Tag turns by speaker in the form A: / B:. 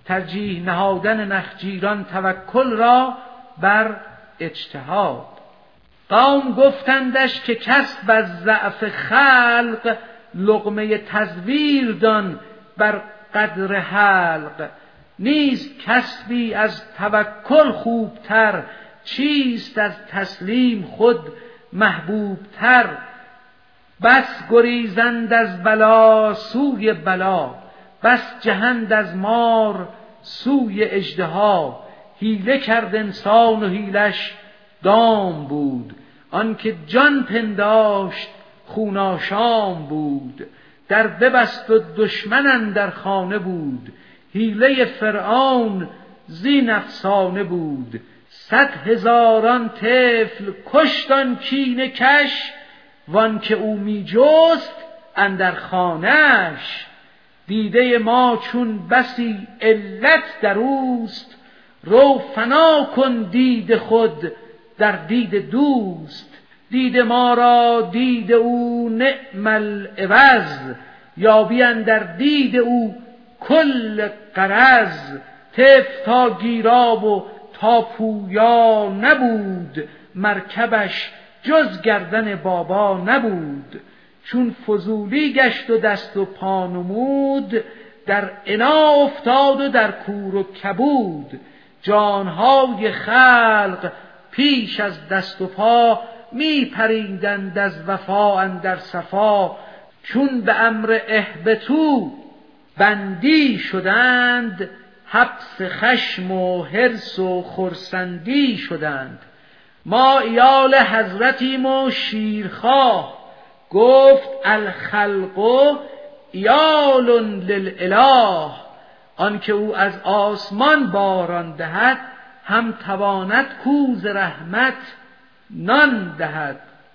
A: ترجیح نهادن نخجیران توکل را بر اجتهاد. قوم گفتندش که کسب از ضعف خلق، لقمه تزویر دان بر قدر حلق. نیست کسبی از توکل خوبتر، چیست از تسلیم خود محبوبتر. بس گریزند از بلا سوی بلا، بس جهند از مار سوی اژدها. حیله کرد انسان و حیلش دام بود، آنکه جان پنداشت خون آشام بود. در ببست و دشمن اندر خانه بود، حیله فرعون زین افسانه بود. 100,000 طفل کشت آن کینه کش، وان که او می جست اندر خانه‌اش. دیده ما چون بسی علت در اوست، رو فنا کن دید خود در دید دوست. دید ما را دید او نعم العوض، یابی اندر دید او کل غرض. طفل تا گیرا و تا پویا نبود، مرکبش جز گردن بابا نبود. چون فضولی گشت و دست و پا نمود، در عنا افتاد و در کور و کبود. جانهای خلق پیش از دست و پا، می پریدند از وفا اندر صفا. چون به امر اهبطوا بندی شدند، حبس خشم و حرص و خرسندی شدند. ما عیال حضرتیم و شیرخواه، گفت الخلق عیال للاله. آنکه او از آسمان باران دهد، هم تواند کو ز رحمت نان دهد.